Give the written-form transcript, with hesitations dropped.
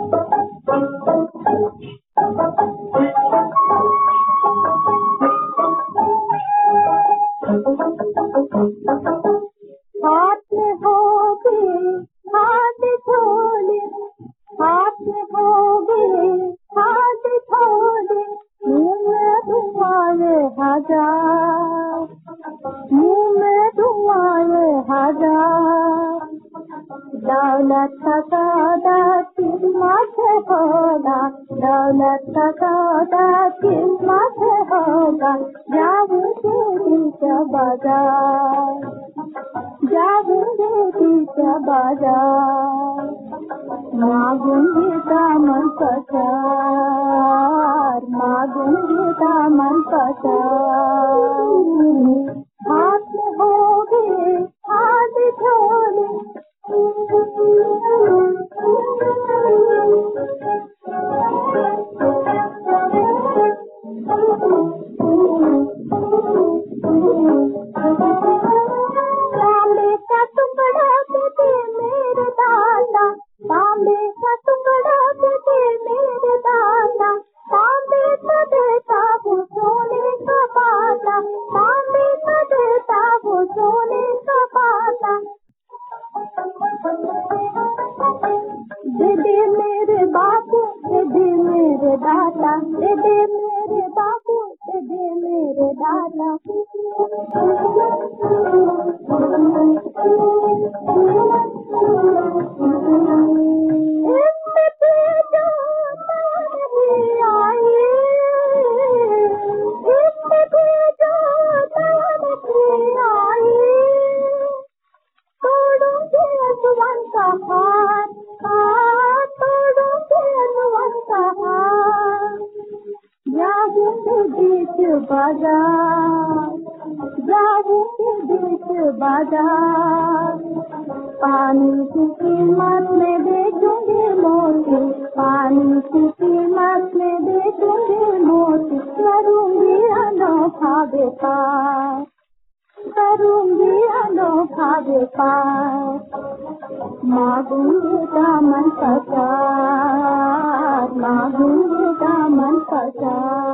हाथ में होगे हाथ झोले, हाथ में होगे हाथ झोले, मुँह में धुआए हजार, मुँह में धुआए हजार। दौलत का सौदा कीमत होगा, दौलत का सौदा कीमत होगा। जाऊंगे बीच बाजार, जाऊंगे बीच बाजार, मांगूंगी दामन पसार, मांगूंगी दामन पसार। हाथ में होगे हाथ झोले, तांबे का टुकड़ा दे दे मेरे दादा, तांबे का टुकड़ा दे दे मेरे दादा। तांबे का देता वो सोने का पाता, तांबे का देता वो सोने का पाता। दे दे मेरे बापू, दे दे मेरे दादा, दे दे मेरे बापू, दे दे मेरे दादा। इसमें जो नहीं आई, इसमें जो नहीं आई, तोड़ूंगे अजवन का हाथ, तोड़ूंगे अजवन का हाथ। जाऊंगे बीच बाजार, जाऊंगे बीच बाजार, पानी की कीमत में बेचूंगी मोती, पानी की कीमत में बेचूंगी मोती। करूंगी अनोखा व्यापार, करूंगी अनोखा व्यापार, मांगूंगी दामन पसार, मांगूंगी दामन पसार।